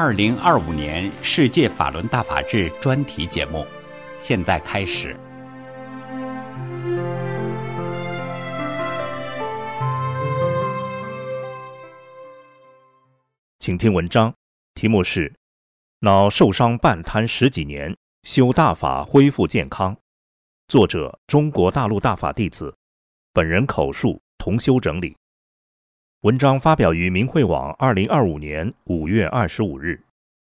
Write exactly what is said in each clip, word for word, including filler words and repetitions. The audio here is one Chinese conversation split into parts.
二零二五年世界法轮大法日专题节目，现在开始。 请听文章，题目是脑受伤半瘫十几年，修大法恢复健康。作者中国大陆大法弟子，本人口述，同修整理。文章发表于明慧网二零二五年五月二十五日。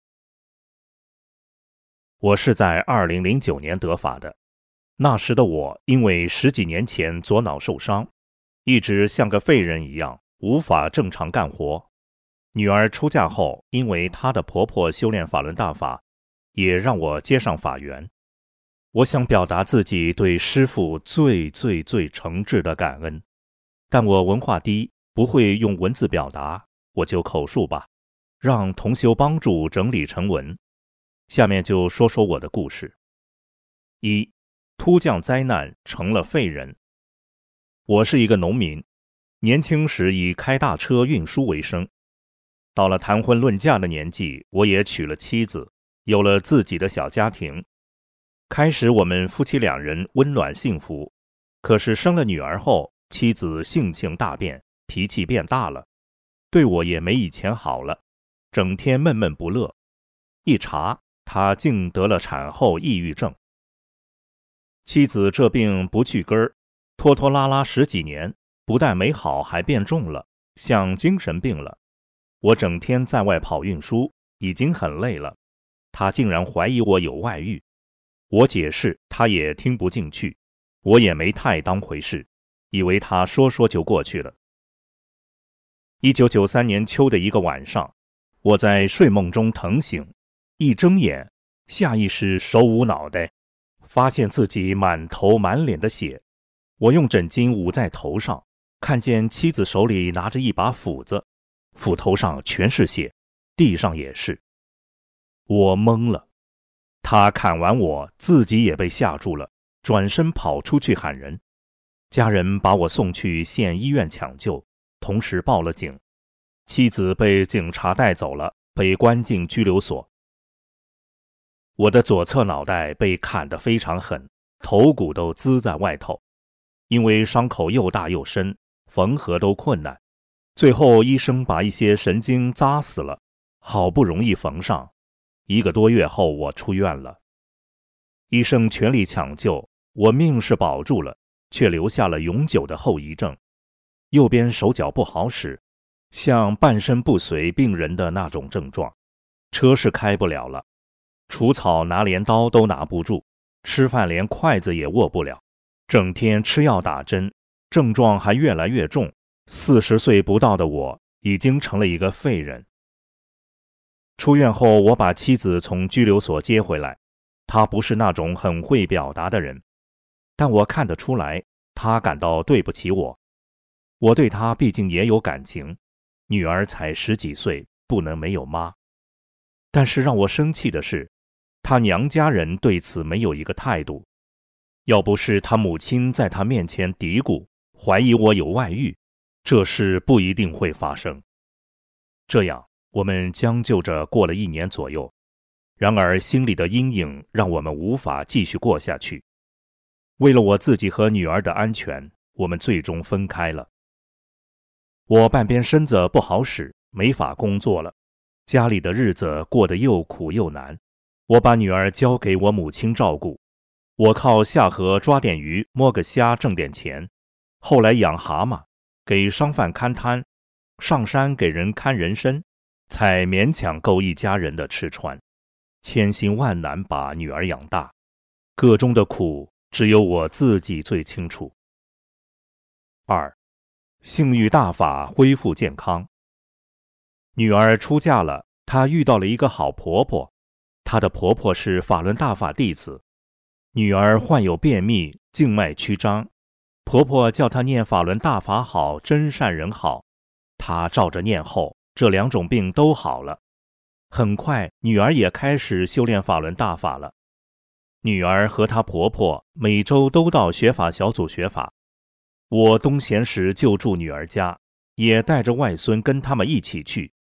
我是在二零零九年得法的，那时的我因为十几年前左脑受伤，一直像个废人一样，无法正常干活。女儿出嫁后，因为她的婆婆修炼法轮大法，也让我接上法缘。我想表达自己对师父最最最诚挚的感恩，但我文化低，不会用文字表达，我就口述吧，让同修帮助整理成文。下面就说说我的故事。一、突降灾难成了废人。我是一个农民，年轻时以开大车运输为生。到了谈婚论嫁的年纪，我也娶了妻子，有了自己的小家庭。开始我们夫妻两人温暖幸福，可是生了女儿后，妻子性情大变，脾气变大了，对我也没以前好了，整天闷闷不乐。一查，她竟得了产后抑郁症。妻子这病不去根儿，拖拖拉拉十几年，不但没好，还变重了，像精神病了。我整天在外跑运输，已经很累了，她竟然怀疑我有外遇。我解释，她也听不进去，我也没太当回事，以为她说说就过去了。一九九三年秋的一个晚上，我在睡梦中疼醒，一睁眼，下意识手捂脑袋，发现自己满头满脸的血。我用枕巾捂在头上，看见妻子手里拿着一把斧子，斧头上全是血，地上也是。我懵了，他砍完我，自己也被吓住了，转身跑出去喊人。家人把我送去县医院抢救，同时报了警。妻子被警察带走了，被关进拘留所。我的左侧脑袋被砍得非常狠，头骨都滋在外头，因为伤口又大又深，缝合都困难。最后医生把一些神经扎死了，好不容易缝上。一个多月后我出院了，医生全力抢救，我命是保住了，却留下了永久的后遗症。右边手脚不好使，像半身不遂病人的那种症状，车是开不了了，除草拿镰刀都拿不住，吃饭连筷子也握不了，整天吃药打针，症状还越来越重。四十岁不到的我已经成了一个废人。出院后，我把妻子从拘留所接回来，她不是那种很会表达的人，但我看得出来，她感到对不起我。我对她毕竟也有感情，女儿才十几岁，不能没有妈。但是让我生气的是，她娘家人对此没有一个态度。要不是她母亲在她面前嘀咕，怀疑我有外遇，这事不一定会发生。这样我们将就着过了一年左右，然而心里的阴影让我们无法继续过下去。为了我自己和女儿的安全，我们最终分开了。我半边身子不好使，没法工作了，家里的日子过得又苦又难。我把女儿交给我母亲照顾，我靠下河抓点鱼，摸个虾挣点钱，后来养蛤蟆，给商贩看摊，上山给人看人参，才勉强够一家人的吃穿，千辛万难把女儿养大，个中的苦只有我自己最清楚。二、性欲大法恢复健康。女儿出嫁了，她遇到了一个好婆婆，她的婆婆是法轮大法弟子。女儿患有便秘、静脉曲张，婆婆叫她念法轮大法好，真善人好，她照着念后，这两种病都好了。很快，女儿也开始修炼法轮大法了。女儿和她婆婆每周都到学法小组学法，我冬闲时就住女儿家，也带着外孙跟他们一起去。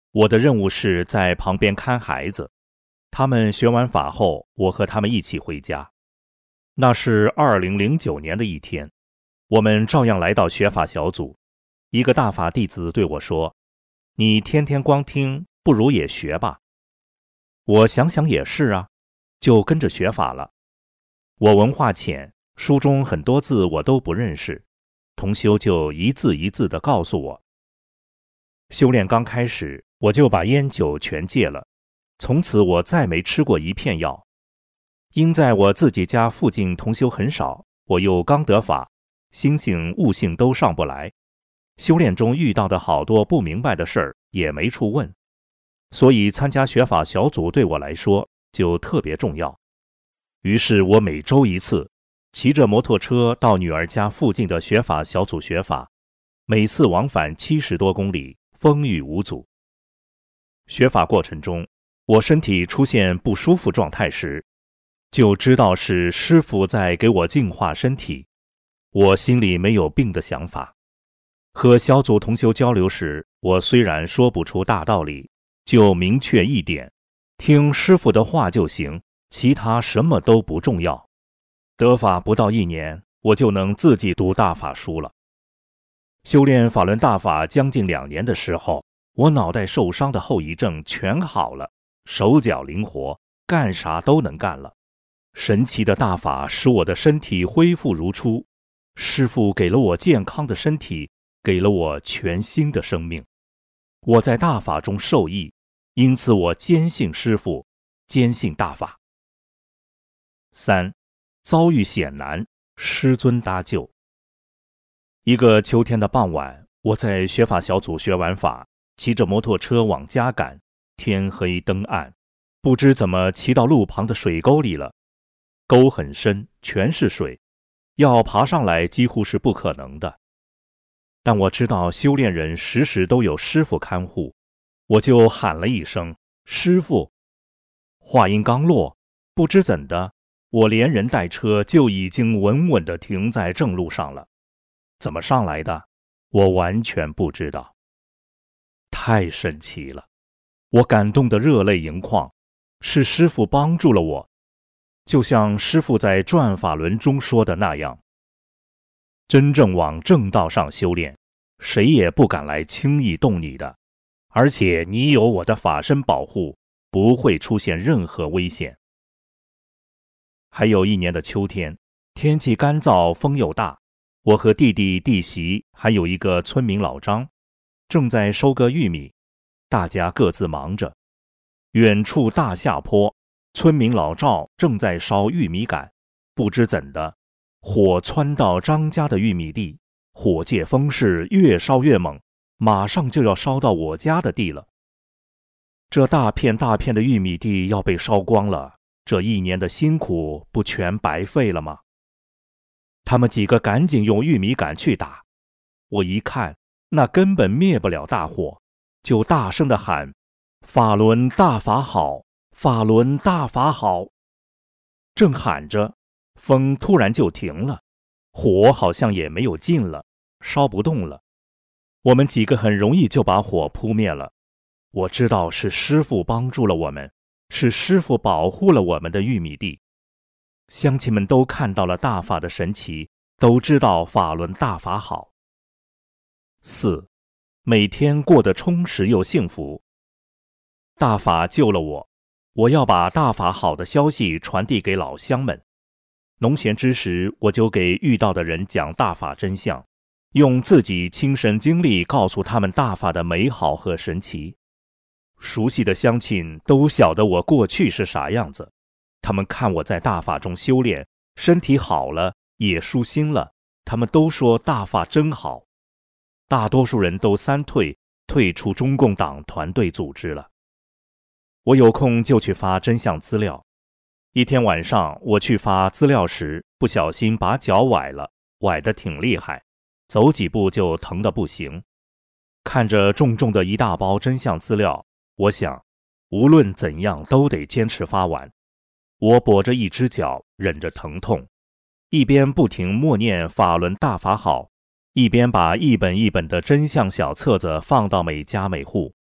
我的任务是在旁边看孩子。他们学完法后，我和他们一起回家。那是二零零九年的一天，我们照样来到学法小组。一个大法弟子对我说：“你天天光听，不如也学吧。”我想想也是啊，就跟着学法了。我文化浅，书中很多字我都不认识，同修就一字一字地告诉我。修炼刚开始，我就把烟酒全戒了，从此我再没吃过一片药。因在我自己家附近同修很少，我又刚得法，心性悟性都上不来，修炼中遇到的好多不明白的事儿也没处问，所以参加学法小组对我来说就特别重要。于是我每周一次，骑着摩托车到女儿家附近的学法小组学法，每次往返七十多公里，风雨无阻。学法过程中，我身体出现不舒服状态时，就知道是师父在给我净化身体，我心里没有病的想法。和小组同修交流时，我虽然说不出大道理，就明确一点，听师父的话就行，其他什么都不重要。得法不到一年，我就能自己读大法书了。修炼法轮大法将近两年的时候，我脑袋受伤的后遗症全好了，手脚灵活，干啥都能干了。神奇的大法使我的身体恢复如初，师父给了我健康的身体，给了我全新的生命。我在大法中受益，因此我坚信师父，坚信大法。三，遭遇险难，师尊搭救。一个秋天的傍晚，我在学法小组学完法，骑着摩托车往家赶，天黑灯暗，不知怎么骑到路旁的水沟里了。沟很深，全是水，要爬上来几乎是不可能的。但我知道修炼人时时都有师父看护，我就喊了一声师父。话音刚落，不知怎的，我连人带车就已经稳稳地停在正路上了。怎么上来的，我完全不知道。太神奇了，我感动得热泪盈眶，是师父帮助了我。就像师父在转法轮中说的那样，真正往正道上修炼，谁也不敢来轻易动你的，而且你有我的法身保护，不会出现任何危险。还有一年的秋天，天气干燥，风又大，我和弟弟、弟媳还有一个村民老张，正在收割玉米，大家各自忙着。远处大下坡，村民老赵正在烧玉米杆，不知怎的，火窜到张家的玉米地，火借风势越烧越猛，马上就要烧到我家的地了。这大片大片的玉米地要被烧光了，这一年的辛苦不全白费了吗？他们几个赶紧用玉米杆去打，我一看，那根本灭不了大火，就大声地喊：法轮大法好，法轮大法好。正喊着，风突然就停了，火好像也没有劲了，烧不动了。我们几个很容易就把火扑灭了。我知道是师父帮助了我们，是师父保护了我们的玉米地。乡亲们都看到了大法的神奇，都知道法轮大法好。四，每天过得充实又幸福。大法救了我，我要把大法好的消息传递给老乡们。农闲之时，我就给遇到的人讲大法真相，用自己亲身经历告诉他们大法的美好和神奇。熟悉的乡亲都晓得我过去是啥样子，他们看我在大法中修炼，身体好了，也舒心了，他们都说大法真好。大多数人都三退，退出中共党团队组织了。我有空就去发真相资料。一天晚上，我去发资料时，不小心把脚崴了，崴得挺厉害，走几步就疼得不行。看着重重的一大包真相资料，我想，无论怎样都得坚持发完。我跛着一只脚，忍着疼痛，一边不停默念法轮大法好，一边把一本一本的真相小册子放到每家每户。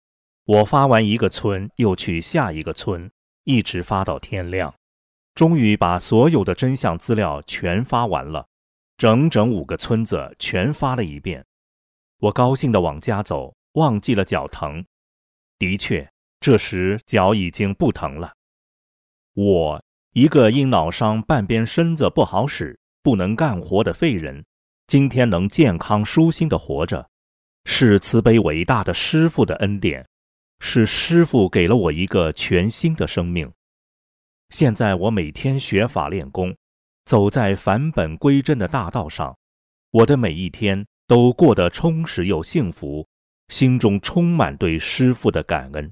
我发完一个村，又去下一个村，一直发到天亮，终于把所有的真相资料全发完了，整整五个村子全发了一遍。我高兴地往家走，忘记了脚疼。的确，这时脚已经不疼了。我一个因脑伤半边身子不好使，不能干活的废人，今天能健康舒心地活着，是慈悲伟大的师父的恩典，是师父给了我一个全新的生命。现在我每天学法练功，走在返本归真的大道上，我的每一天都过得充实又幸福，心中充满对师父的感恩。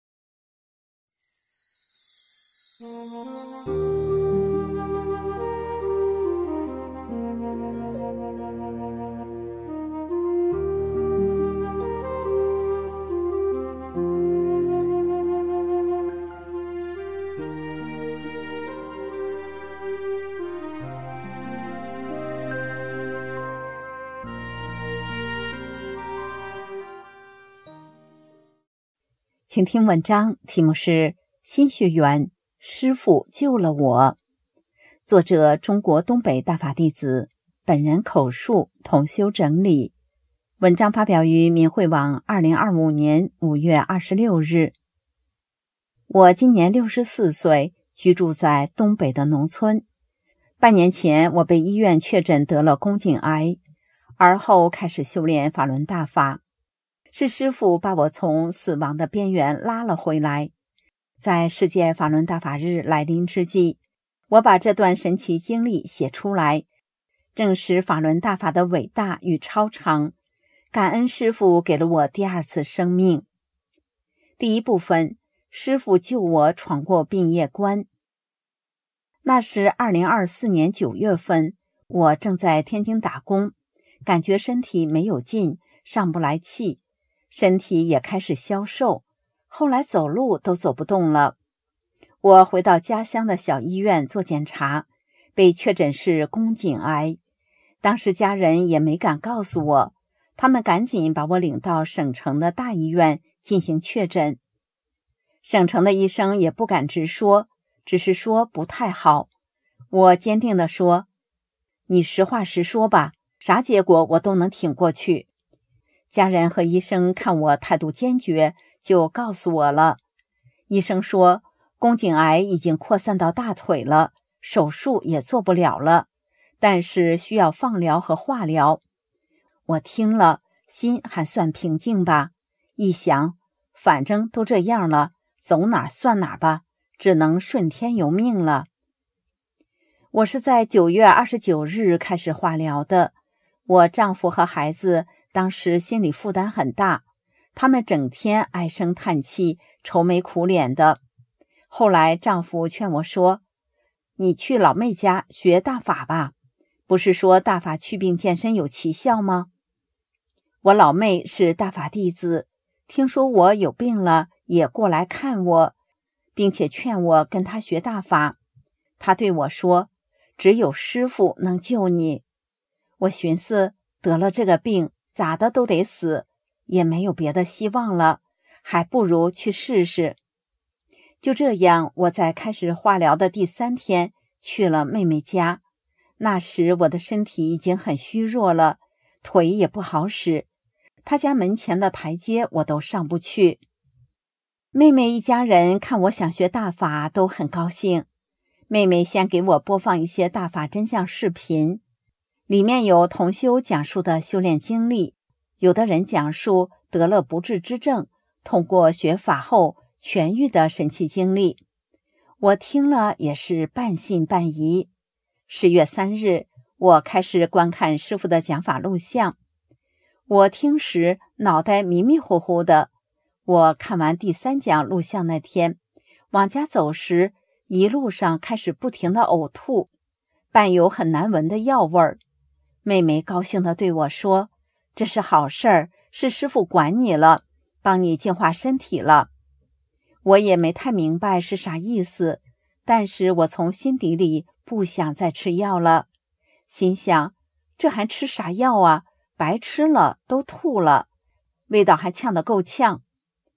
请听文章，题目是《新学员师父救了我》，作者中国东北大法弟子，本人口述，统修整理。文章发表于明慧网二零二五年五月二十六日。我今年六十四岁，居住在东北的农村。半年前，我被医院确诊得了宫颈癌，而后开始修炼法轮大法。是师父把我从死亡的边缘拉了回来。在世界法轮大法日来临之际，我把这段神奇经历写出来，证实法轮大法的伟大与超常，感恩师父给了我第二次生命。第一部分，师父救我闯过病业关。那是二零二四年九月份，我正在天津打工，感觉身体没有劲，上不来气，身体也开始消瘦，后来走路都走不动了。我回到家乡的小医院做检查，被确诊是宫颈癌。当时家人也没敢告诉我，他们赶紧把我领到省城的大医院进行确诊。省城的医生也不敢直说，只是说不太好。我坚定地说，你实话实说吧，啥结果我都能挺过去。家人和医生看我态度坚决，就告诉我了。医生说，宫颈癌已经扩散到大腿了，手术也做不了了，但是需要放疗和化疗。我听了，心还算平静吧，一想，反正都这样了，走哪算哪吧，只能顺天由命了。我是在九月二十九日开始化疗的，我丈夫和孩子当时心理负担很大，他们整天唉声叹气，愁眉苦脸的。后来丈夫劝我说，你去老妹家学大法吧，不是说大法祛病健身有奇效吗？我老妹是大法弟子，听说我有病了，也过来看我，并且劝我跟她学大法。她对我说，只有师父能救你。我寻思，得了这个病，咋的都得死，也没有别的希望了，还不如去试试。就这样，我在开始化疗的第三天去了妹妹家。那时我的身体已经很虚弱了，腿也不好使，她家门前的台阶我都上不去。妹妹一家人看我想学大法都很高兴。妹妹先给我播放一些大法真相视频，里面有同修讲述的修炼经历，有的人讲述得了不治之症，通过学法后痊愈的神奇经历。我听了也是半信半疑。十月三日，我开始观看师父的讲法录像。我听时脑袋迷迷糊糊的。我看完第三讲录像那天，往家走时，一路上开始不停的呕吐，伴有很难闻的药味儿。妹妹高兴地对我说，这是好事儿，是师父管你了，帮你净化身体了。我也没太明白是啥意思，但是我从心底里不想再吃药了，心想，这还吃啥药啊，白吃了，都吐了，味道还呛得够呛。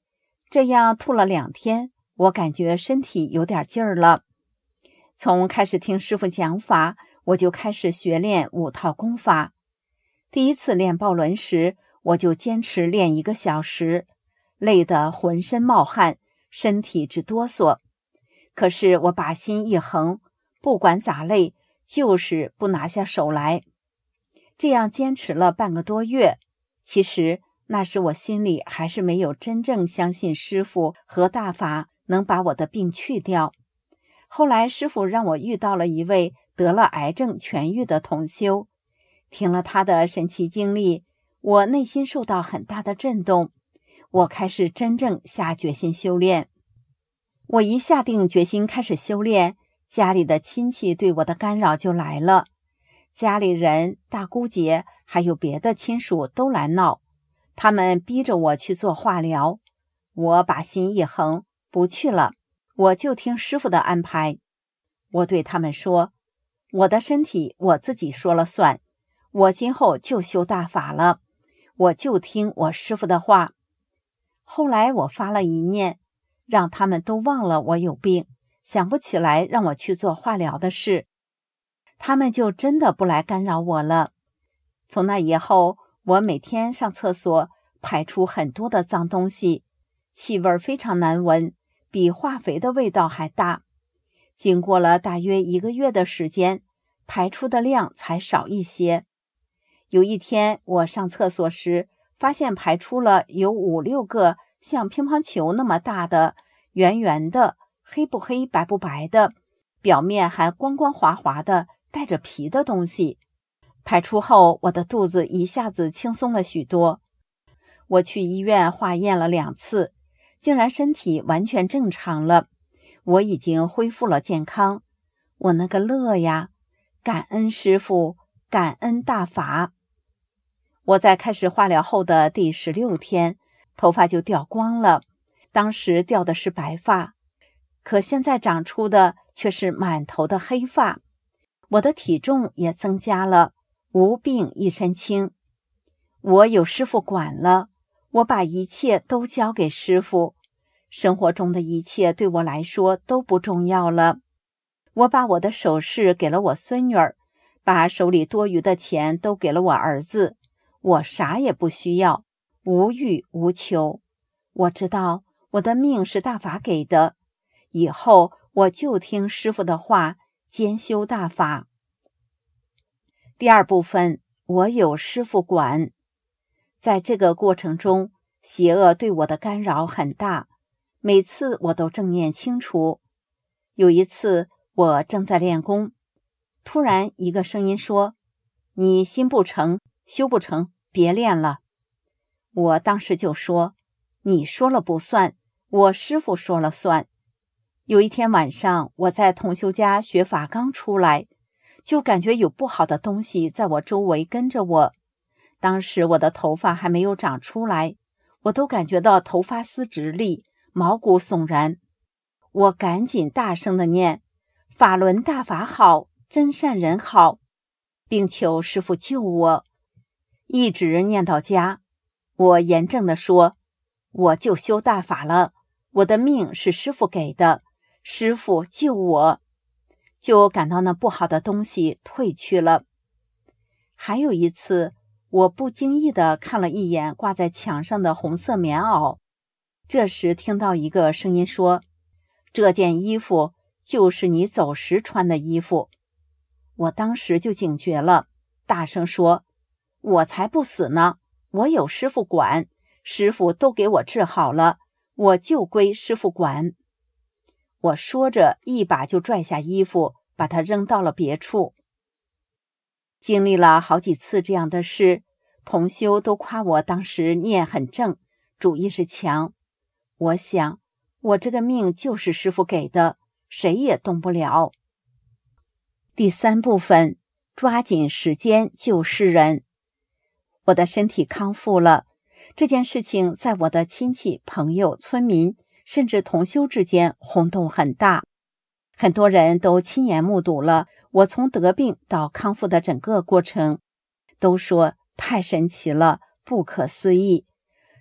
这样吐了两天，我感觉身体有点劲儿了。从开始听师父讲法，我就开始学练五套功法。第一次练抱轮时，我就坚持练一个小时，累得浑身冒汗，身体直哆嗦。可是我把心一横，不管咋累，就是不拿下手来。这样坚持了半个多月，其实那时我心里还是没有真正相信师父和大法能把我的病去掉。后来师父让我遇到了一位得了癌症痊愈的同修，听了他的神奇经历，我内心受到很大的震动，我开始真正下决心修炼。我一下定决心开始修炼，家里的亲戚对我的干扰就来了，家里人、大姑姐还有别的亲属都来闹，他们逼着我去做化疗。我把心一横，不去了，我就听师父的安排。我对他们说，我的身体我自己说了算，我今后就修大法了，我就听我师父的话。后来我发了一念，让他们都忘了我有病，想不起来让我去做化疗的事，他们就真的不来干扰我了。从那以后，我每天上厕所排出很多的脏东西，气味非常难闻，比化肥的味道还大。经过了大约一个月的时间，排出的量才少一些。有一天我上厕所时，发现排出了有五六个像乒乓球那么大的圆圆的黑不黑白不白的，表面还光光滑滑的带着皮的东西。排出后，我的肚子一下子轻松了许多。我去医院化验了两次，竟然身体完全正常了，我已经恢复了健康。我那个乐呀，感恩师父，感恩大法。我在开始化疗后的第十六天，头发就掉光了，当时掉的是白发，可现在长出的却是满头的黑发。我的体重也增加了，无病一身轻。我有师父管了，我把一切都交给师父，生活中的一切对我来说都不重要了。我把我的首饰给了我孙女儿，把手里多余的钱都给了我儿子，我啥也不需要，无欲无求。我知道我的命是大法给的，以后我就听师父的话，兼修大法。第二部分，我有师父管。在这个过程中，邪恶对我的干扰很大，每次我都正念清楚。有一次我正在练功，突然一个声音说，你心不诚，修不成，别练了。我当时就说，你说了不算，我师父说了算。有一天晚上，我在同修家学法刚出来，就感觉有不好的东西在我周围跟着我。当时我的头发还没有长出来，我都感觉到头发丝直立，毛骨悚然。我赶紧大声地念，法轮大法好，真善人好，并求师父救我。一直念到家，我严正地说，我就修大法了，我的命是师父给的，师父救我。就感到那不好的东西退去了。还有一次，我不经意地看了一眼挂在墙上的红色棉袄，这时听到一个声音说，这件衣服就是你走时穿的衣服。我当时就警觉了，大声说，我才不死呢，我有师父管，师父都给我治好了，我就归师父管。我说着一把就拽下衣服，把它扔到了别处。经历了好几次这样的事，同修都夸我当时念很正，主意识强。我想，我这个命就是师父给的，谁也动不了。第三部分，抓紧时间救世人。我的身体康复了，这件事情在我的亲戚、朋友、村民甚至同修之间轰动很大，很多人都亲眼目睹了我从得病到康复的整个过程，都说太神奇了，不可思议。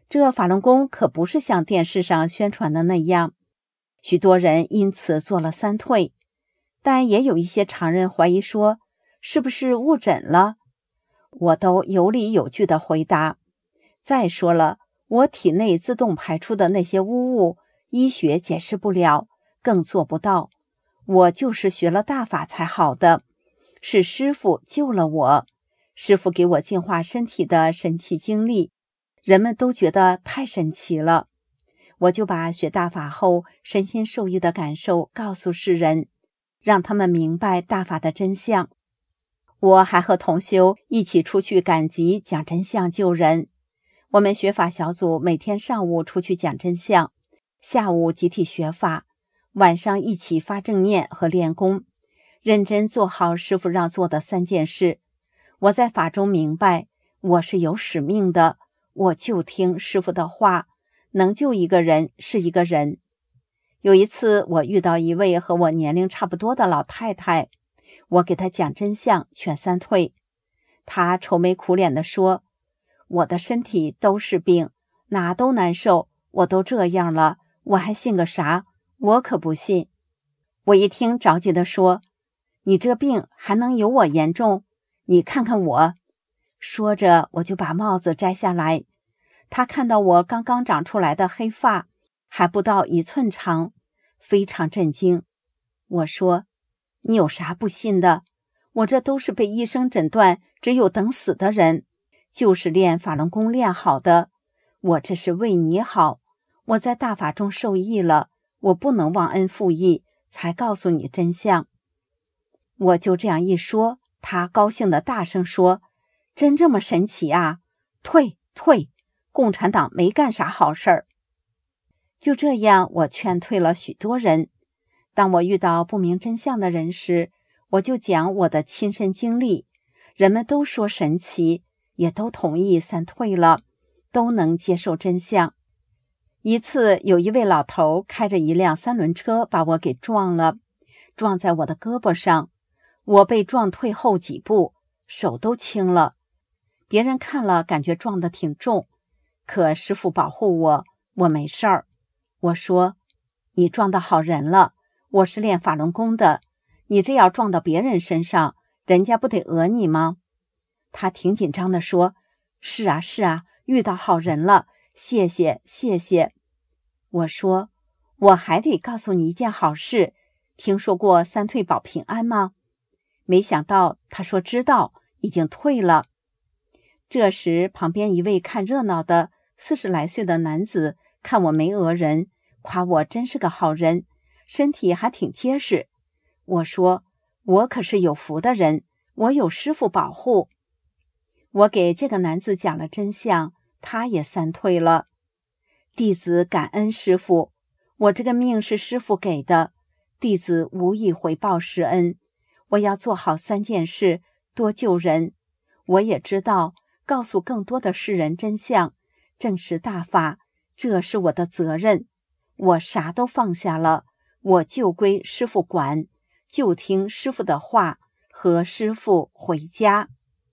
这法轮功可不是像电视上宣传的那样。许多人因此做了三退，但也有一些常人怀疑说，是不是误诊了？我都有理有据地回答。再说了，我体内自动排出的那些污物，医学解释不了，更做不到。我就是学了大法才好的，是师父救了我，师父给我净化身体的神奇经历，人们都觉得太神奇了。我就把学大法后身心受益的感受告诉世人，让他们明白大法的真相。我还和同修一起出去赶集讲真相救人。我们学法小组每天上午出去讲真相，下午集体学法，晚上一起发正念和练功，认真做好师父让做的三件事。我在法中明白，我是有使命的，我就听师父的话，能救一个人是一个人。有一次我遇到一位和我年龄差不多的老太太，我给她讲真相劝三退，她愁眉苦脸地说，我的身体都是病，哪都难受，我都这样了，我还信个啥？我可不信。我一听着急地说，你这病还能有我严重？你看看我。说着我就把帽子摘下来，他看到我刚刚长出来的黑发还不到一寸长，非常震惊。我说，你有啥不信的？我这都是被医生诊断只有等死的人，就是练法轮功练好的，我这是为你好，我在大法中受益了，我不能忘恩负义，才告诉你真相。我就这样一说，他高兴地大声说，真这么神奇啊？退退，共产党没干啥好事儿。就这样，我劝退了许多人。当我遇到不明真相的人时，我就讲我的亲身经历，人们都说神奇，也都同意三退了，都能接受真相。一次，有一位老头开着一辆三轮车把我给撞了，撞在我的胳膊上，我被撞退后几步，手都青了。别人看了感觉撞得挺重，可师父保护我，我没事儿。我说，你撞到好人了，我是练法轮功的，你这要撞到别人身上，人家不得讹你吗？他挺紧张地说，是啊是啊，遇到好人了，谢谢谢谢。我说，我还得告诉你一件好事，听说过三退保平安吗？没想到他说知道，已经退了。这时旁边一位看热闹的四十来岁的男子看我没讹人，夸我真是个好人，身体还挺结实。我说，我可是有福的人，我有师父保护。我给这个男子讲了真相，他也三退了。弟子感恩师父，我这个命是师父给的，弟子无以回报师恩，我要做好三件事，多救人。我也知道告诉更多的世人真相，证实大法，这是我的责任。我啥都放下了，我就归师父管，就听师父的话，和师父回家。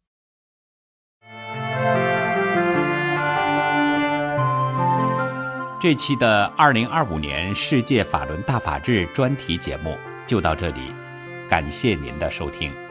这期的二零二五年世界法轮大法日专题节目就到这里，感谢您的收听。